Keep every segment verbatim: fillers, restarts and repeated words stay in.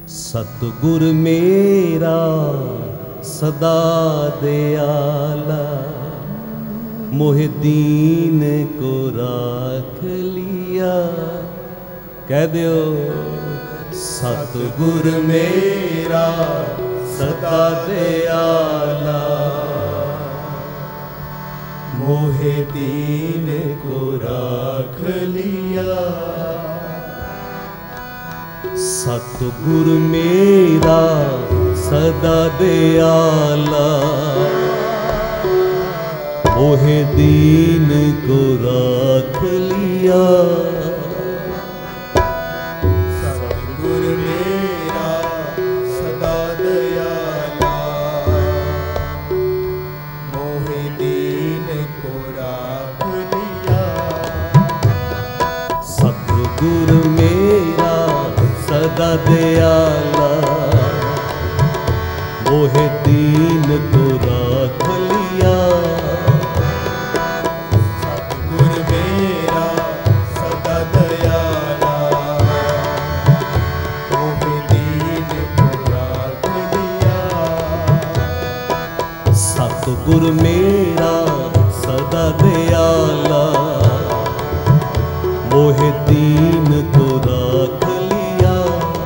सतगुर मेरा सदा दयाला, मोहे दीन को राख लिया। कह दियो सतगुर मेरा सदा दयाला, मोहे दीन को राख लिया। सतगुर मेरा सदा दयाला, मोहे दीन को राख लिया। सतगुर मेरा सदा दयाला, मोहे दीन को राख लिया। सतगुर मेरा सदा दयाला, मोहे दीन को राख लिया। सतगुर मेरा सदा दयाला, मोहे दीन को राख लिया। सतगुर मेरा सदा दयाला, मोहे दीन को राख लिया।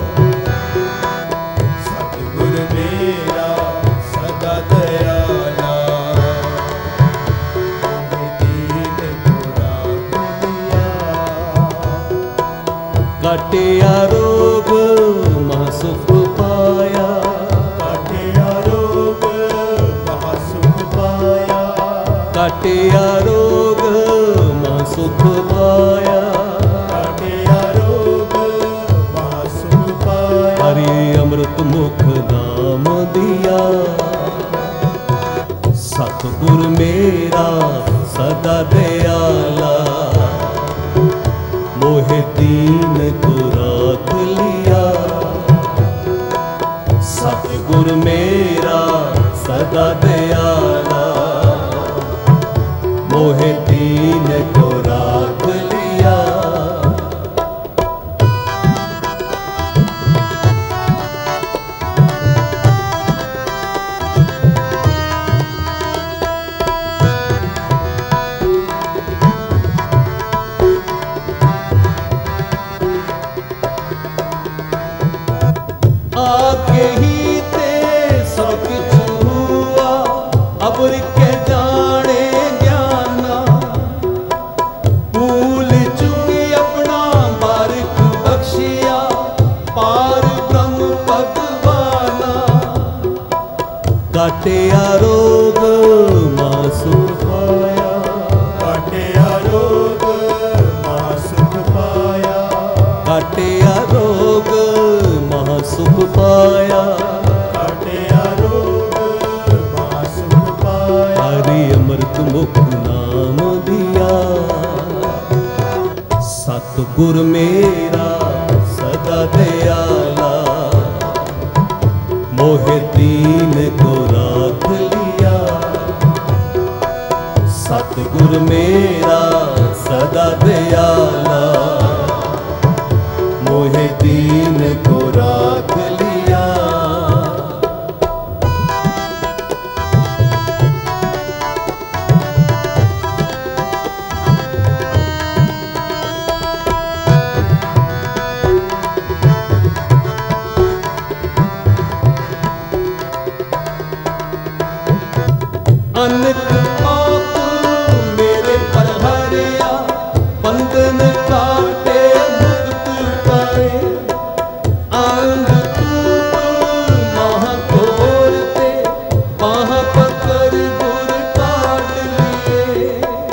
सतगुर मेरा सदा दयाला, मोहे दीन को राख लिया। काटिया रोग महासुख पाया, काटिया रोग महासुख पाया, काटिया रोग महासुख पाया। काटिया रोग महासुख पाया। हरि अमृत मुख नाम दिया। सतगुर मेरा सदा दयाला, मोहे दीन को राख लिया। सतगुर मेरा सदा दयाला, मोहे दीन को राख लिया। आगे ही ते सब कुछ हुआ, अब के जाने ज्ञाना। भूल चुकी अपना बारिक बख्शिया, पार ब्रह्म भगवाना। काटिया रोग मासुख पाया, काटिया रोग महासुख पाया, काटिया रोग महासुख पाया। काटिया रोग महासुख पाया। हरि अमृत मुख नाम दिया। सतगुर मेरा सदा दयाला, मोहे दीन को राख लिया। सतगुर मेरा सदा दयाला, मोहे दीन को राख लिया। अनक पाप मेरे पर हरिया, बंधन काटे मुक्त करे। अंधकूप महाघोर ते, बाह पकड़ गुर काट लिए।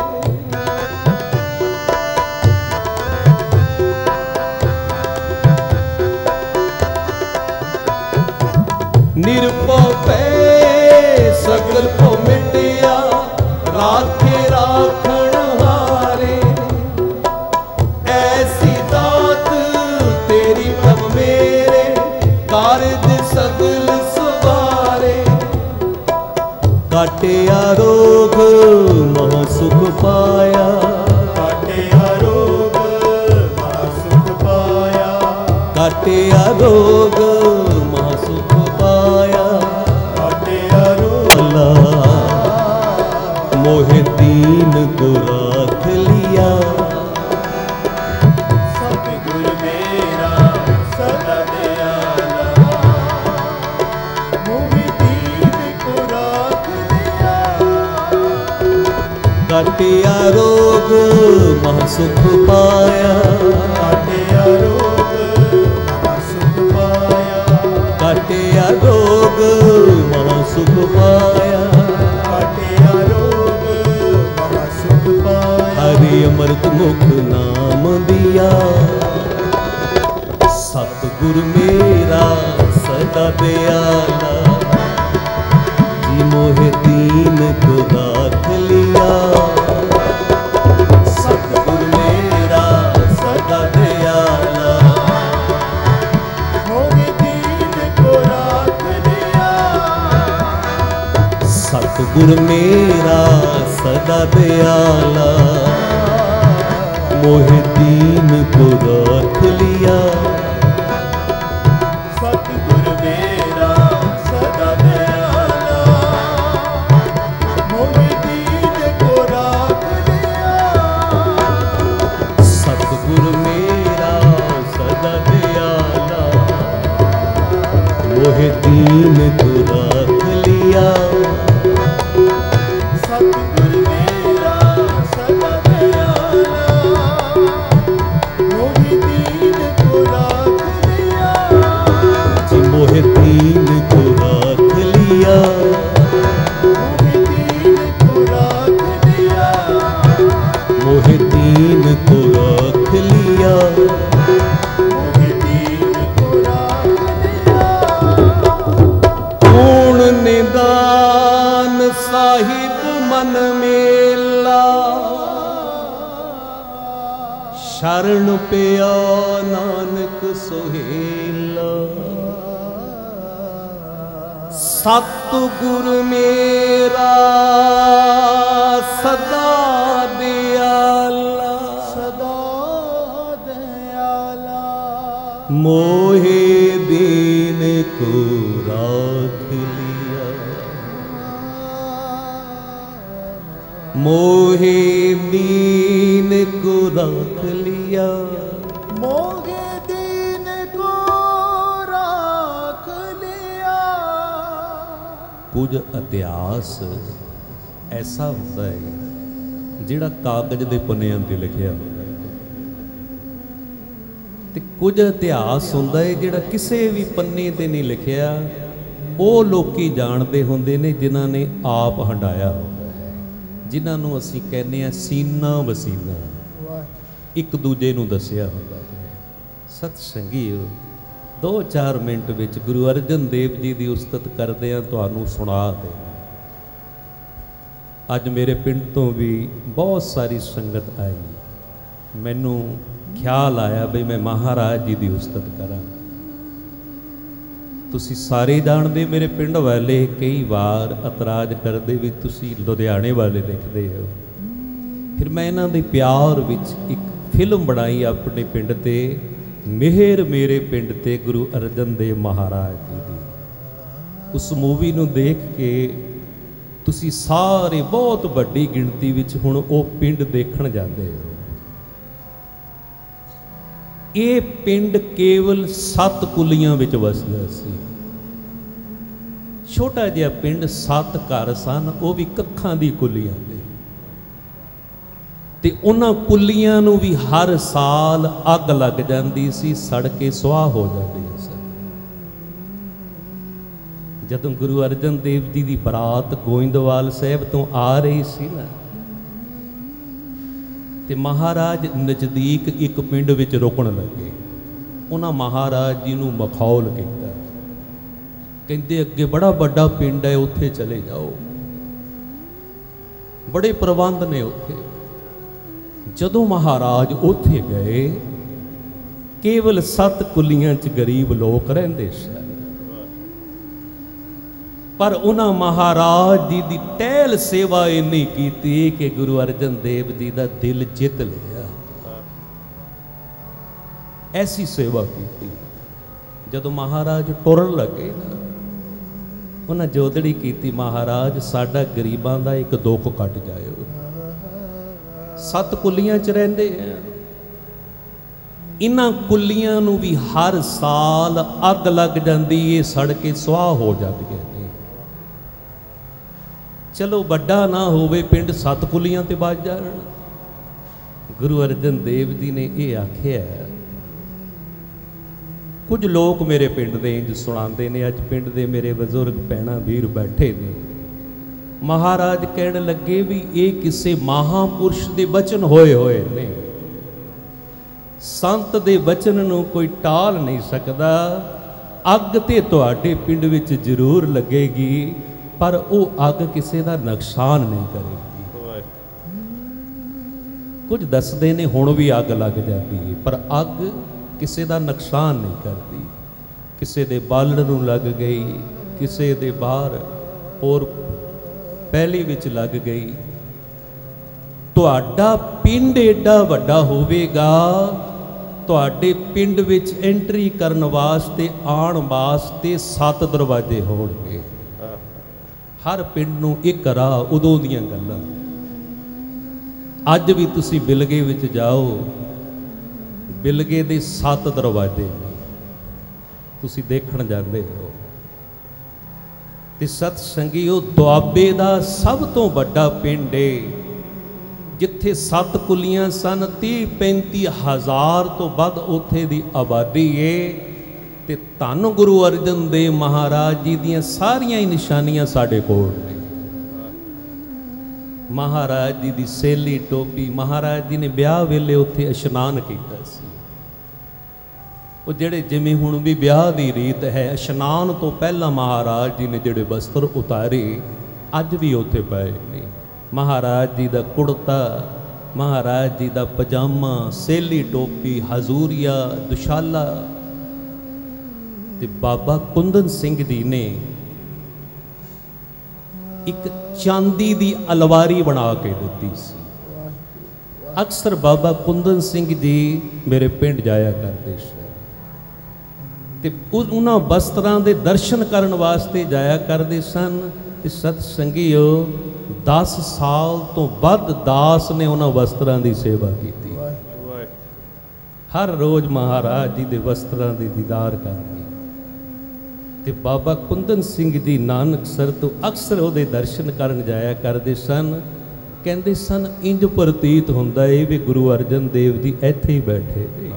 निरपै सकल को मिटिया, राखे राखण हारे। ऐसी दात तेरी प्रभ मेरे, कारज सगल सवारे। काटिया रोग महासुख पाया, काटिया रोग महासुख पाया। काटिया रोग पाया काटिया रोग अल्लाह मोहे दीन को राख लिया। सतगुर मेरा सदा दयाला मोहे दीन को राख लिया। काटिया रोग महा सुख पाया काटिया रोग महा सुख पाया। काटिया रोग महा सुख पाया। काटिया रोग महा सुख पाया। हरि अमृत मुख नाम दिया। सतगुर मेरा सदा दयाला जी मोहे दीन को राख लिया। सतगुर मेरा सदा दयाला मोहे दीन को राख लिया। सतगुर मेरा सदा दयाला मोहे दीन को राख लिया। सतगुर मेरा सदा दयाला मोहे दीन को राख लिया। सतगुर मेरा सदा दयाला मोहे दीन को राख लिया। सतगुर मेरा सदा दयाला मोहे दीन को राख लिया। जी मोहे दीन को राख लिया। मोहे दीन को राख लिया। मोहे दीन को राख लिया। मोहे दीन को राख लिया। पूर्ण निदान साहिब मन मेला शरण पिया नानक सोहेला। सतगुर मेरा सदा दयाला सदा दयाला मोहे दीन को राख लिया। मोहे दीन को राख लिया। मोहे दीन को राख लिया। ਕੁਝ ਇਤਿਹਾਸ ਐਸਾ ਹੁੰਦਾ ਹੈ ਜਿਹੜਾ ਕਾਗਜ਼ ਦੇ ਪੰਨਿਆਂ ਤੇ ਲਿਖਿਆ ਹੁੰਦਾ ਹੈ ਤੇ ਕੁਝ ਇਤਿਹਾਸ ਹੁੰਦਾ ਹੈ ਜਿਹੜਾ ਕਿਸੇ ਵੀ ਪੰਨੇ ਤੇ ਨਹੀਂ ਲਿਖਿਆ। ਉਹ ਲੋਕੀ ਜਾਣਦੇ ਹੁੰਦੇ ਨੇ ਜਿਨ੍ਹਾਂ ਨੇ ਆਪ ਹੰਡਾਇਆ ਹੁੰਦਾ ਹੈ, ਜਿਨ੍ਹਾਂ ਨੂੰ ਅਸੀਂ ਕਹਿੰਦੇ ਆ ਸੀਨਾ ਵਸੀਨਾ, ਇੱਕ ਦੂਜੇ ਨੂੰ ਦੱਸਿਆ ਹੁੰਦਾ ਹੈ। ਸਤ ਸੰਗੀਓ, ਦੋ ਚਾਰ ਮਿੰਟ ਵਿੱਚ ਗੁਰੂ ਅਰਜਨ ਦੇਵ ਜੀ ਦੀ ਉਸਤਤ ਕਰਦੇ ਆ ਤੁਹਾਨੂੰ ਸੁਣਾ ਦੇ। ਅੱਜ ਮੇਰੇ ਪਿੰਡ ਤੋਂ ਵੀ ਬਹੁਤ ਸਾਰੀ ਸੰਗਤ ਆਈ, ਮੈਨੂੰ ਖਿਆਲ ਆਇਆ ਵੀ ਮੈਂ ਮਹਾਰਾਜ ਜੀ ਦੀ ਉਸਤਤ ਕਰਾਂ। ਤੁਸੀਂ ਸਾਰੇ ਜਾਣਦੇ ਮੇਰੇ ਪਿੰਡ ਵਾਲੇ ਕਈ ਵਾਰ ਇਤਰਾਜ਼ ਕਰਦੇ ਵੀ ਤੁਸੀਂ ਲੁਧਿਆਣੇ ਵਾਲੇ ਲਿਖਦੇ ਹੋ। ਫਿਰ ਮੈਂ ਇਹਨਾਂ ਦੇ ਪਿਆਰ ਵਿੱਚ ਇੱਕ ਫਿਲਮ ਬਣਾਈ ਆਪਣੇ ਪਿੰਡ ਤੇ, ਮਿਹਰ ਮੇਰੇ ਪਿੰਡ ਤੇ ਗੁਰੂ ਅਰਜਨ ਦੇਵ ਮਹਾਰਾਜ ਜੀ ਦੀ। ਉਸ ਮੂਵੀ ਨੂੰ ਦੇਖ ਕੇ ਤੁਸੀਂ ਸਾਰੇ ਬਹੁਤ ਵੱਡੀ ਗਿਣਤੀ ਵਿੱਚ ਹੁਣ ਉਹ ਪਿੰਡ ਦੇਖਣ ਜਾਂਦੇ ਹੋ। ਇਹ ਪਿੰਡ ਕੇਵਲ ਸੱਤ ਕੁਲੀਆਂ ਵਿੱਚ ਵਸਦਾ ਸੀ। ਛੋਟਾ ਜਿਹਾ ਪਿੰਡ, ਸੱਤ ਘਰ ਸਨ, ਉਹ ਵੀ ਕੱਖਾਂ ਦੀ ਕੁਲੀਆਂ ਦੇ। ਤੇ ਉਹਨਾਂ ਕੁਲੀਆਂ ਨੂੰ ਵੀ ਹਰ ਸਾਲ ਅੱਗ ਲੱਗ ਜਾਂਦੀ ਸੀ, ਸੜ ਕੇ ਸੁਆਹ ਹੋ ਜਾਂਦੀਆਂ ਸਨ। ਜਦੋਂ ਗੁਰੂ ਅਰਜਨ ਦੇਵ ਜੀ ਦੀ ਬਰਾਤ ਗੋਇੰਦਵਾਲ ਸਾਹਿਬ ਤੋਂ ਆ ਰਹੀ ਸੀ ਨਾ, ਤੇ ਮਹਾਰਾਜ ਨਜ਼ਦੀਕ ਇੱਕ ਪਿੰਡ ਵਿੱਚ ਰੁਕਣ ਲੱਗੇ। ਉਹਨਾਂ ਮਹਾਰਾਜ ਜੀ ਨੂੰ ਮਖੌਲ ਕੀਤਾ, ਕਹਿੰਦੇ ਅੱਗੇ ਬੜਾ ਵੱਡਾ ਪਿੰਡ ਹੈ, ਉੱਥੇ ਚਲੇ ਜਾਓ, ਬੜੇ ਪ੍ਰਬੰਧ ਨੇ ਉੱਥੇ। ਜਦੋਂ ਮਹਾਰਾਜ ਉੱਥੇ ਗਏ, ਕੇਵਲ ਸੱਤ ਕੁਲੀਆਂ 'ਚ ਗਰੀਬ ਲੋਕ ਰਹਿੰਦੇ ਸਨ, ਪਰ ਉਹਨਾਂ ਮਹਾਰਾਜ ਜੀ ਦੀ ਟਹਿਲ ਸੇਵਾ ਇੰਨੀ ਕੀਤੀ ਕਿ ਗੁਰੂ ਅਰਜਨ ਦੇਵ ਜੀ ਦਾ ਦਿਲ ਜਿੱਤ ਲਿਆ। ਐਸੀ ਸੇਵਾ ਕੀਤੀ। ਜਦੋਂ ਮਹਾਰਾਜ ਟੁਰਨ ਲੱਗੇ ਨਾ, उन्हें जोदड़ी की, महाराज साडा गरीबां दा एक दुख कट जाओ। सत्त कुलियां च रहिंदे आ, इन्हां कुलियां नूं भी हर साल अग लग जाती है, सड़ के सुआह हो जाती है। चलो वड्डा ना होवे पिंड सत्त कुलियां ते बच जाण। गुरु अर्जन देव जी ने यह आख्या। कुछ लोग मेरे पिंड दे इंज सुणांदे ने, अज पिंड दे मेरे बजुर्ग भैणां वीर बैठे ने, महाराज कहण लगे भी ये किसी महापुरुष दे वचन होए होए ने, संत दे वचन नूं कोई टाल नहीं सकदा। अग ते तुहाडे पिंड विच जरूर लगेगी, पर वो अग किसी का नुकसान नहीं करेगी। कुछ दसदे ने हुण भी अग लग जाती है, पर अग किसी का नुकसान नहीं करती। किसी दे बालण नूं लग गई, किसी दे बाहर और पहली विच लग गई। तुहाडा पिंड एडा वड्डा होवेगा, तुहाडे पिंड विच एंट्री करन वास्ते आण वास्ते सत्त दरवाजे होणगे। हर पिंड नूं एक राह, उदों दीयां गल्लां। अज भी तुसी बिलगे विच जाओ, बिलगे दे सत्त दरवाजे ने, तुसी देखण जांदे हो। ते सत संगियो, दुआबे दा सब तो वड्डा पिंड है, जिथे सत्त कुलियां सन, तीह पैंती हज़ार तो वध उत्थे दी आबादी है। ते धन गुरु अर्जन देव महाराज जी दियां सारियां ही निशानियां साडे कोल ने। महाराज जी दी सेली टोपी, महाराज जी ने ब्याह वेले उत्थे इशनान कीता सी। वो जेड़े जिमें हुण भी ब्याह दी रीत है, इशनान तो पहला महाराज जी ने जेड़े वस्त्र उतारे अज भी उत्थे पए ने। महाराज जी दा कुड़ता, महाराज जी दा पजामा, सेली टोपी, हजूरिया, दुशाला। ते बाबा कुंदन सिंह जी ने एक चांदी दी अलवारी बना के दी सी। अक्सर बाबा कुंदन सिंह जी मेरे पिंड जाया करते थे, ते उन्हां वस्त्रां दे दर्शन करन वास्ते जाया करते सन। ते सत संगियो, दस साल तो वध दास ने उन्हां वस्त्रां दी सेवा की। हर रोज़ महाराज जी दे वस्त्रां दी दीदार करनी। ते बाबा कुंदन सिंह जी नानकसर तो अक्सर उहदे दर्शन करन जाया करते सन। कहते सन इंज प्रतीत हुंदा है भी गुरु अर्जन देव जी इत्थे ही बैठे ने।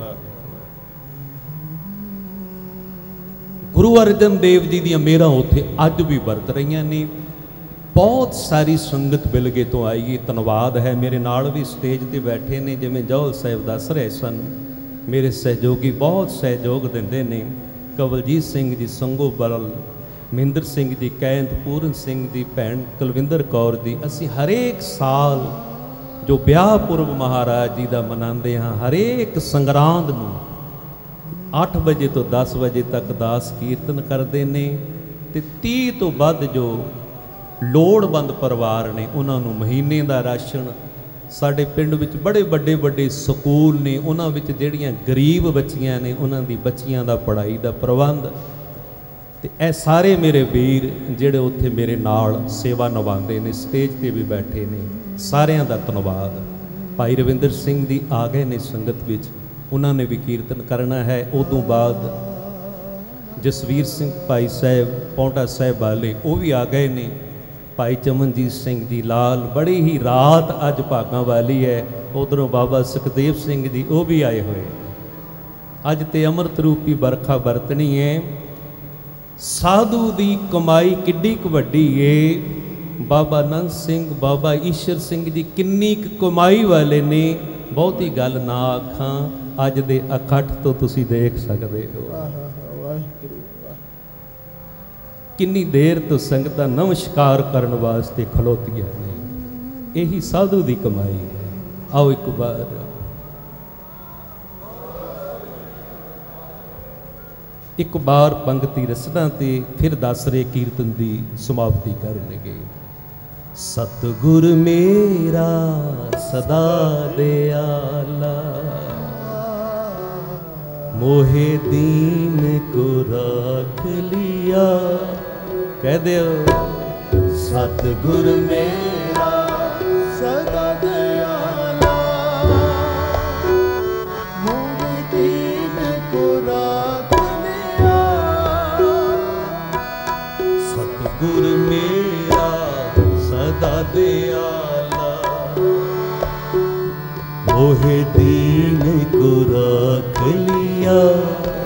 गुरु अर्जन देव जी दी मेहरां उत्थे अज भी वरत रही ने। बहुत सारी संगत बिलगे तो आई है, धन्नवाद है। मेरे नाल भी स्टेज ते बैठे ने, जिवें जौहल साहिब दस रहे सन, मेरे सहयोगी बहुत सहयोग दिंदे ने। कवलजीत सिंह जी संगो बरल, मਹਿੰਦਰ सिंह जी कैंत, पूरन सिंह जी भैन कुलविंदर कौर जी। असी हरेक साल जो ब्याह पुरब महाराज जी का मनाते हाँ, हरेक संगरांद नूं अठ बजे तो दस बजे तक दास कीर्तन करते हैं। ते तीह तो वध जो लोड़वंद परिवार ने उन्होंने महीने का राशन, साडे पिंड विच बड़े बड़े बड़े स्कूल ने, उन्हां विच जिहड़ियां गरीब बच्चियां ने उन्हां दी बच्चियां दा पढ़ाई दा प्रबंध। ते ए सारे मेरे वीर जिहड़े उत्थे मेरे नाल सेवा निभांदे ने, स्टेज ते भी बैठे ने, सारियां दा धन्नवाद। भाई रविंदर सिंह जी आ गए ने संगत विच, उन्होंने भी कीर्तन करना है। उदों बाद जसवीर सिंह भाई साहब पौंटा साहब वाले वो भी आ गए ने। भाई चमनजीत सिंह जी लाल, बड़ी ही रात अज भागां वाली है। उधरों बाबा सुखदेव सिंह जी वो भी आए हुए। अज ते अमृत रूपी बरखा बरतनी है। साधु दी कमाई किड्डी क वड्डी है। बाबा नंद सिंह, बाबा ईश्वर सिंह जी किन्नी क कमाई वाले ने। बहुती गल ना आखां, अज दे इकट्ठ तो तुसी देख सकते हो किन्नी देर तो संगतां नमस्कार करन वास्ते खलोतियां ने। यही साधु दी कमाई है। आओ एक बार एक बार पंक्ति रसना ते फिर दस रहे कीर्तन की समाप्ति करनगे। सतगुर मेरा सदा दयाला, मोहे दीन को राख लिया, ਕਹਿ ਦਿਓ। ਸਤਿਗੁਰ ਮੇਰਾ ਸਦਾ ਦਇਆਲਾ, ਮੋਰੇ ਦੀਨ ਕੋ ਰਾਖ ਲਿਆ। ਸਤਿਗੁਰ ਮੇਰਾ ਸਦਾ ਦਿਆਲਾ, ਮੋਹਿ ਦੀਨ ਕੋ ਰਾਖ ਲਿਆ।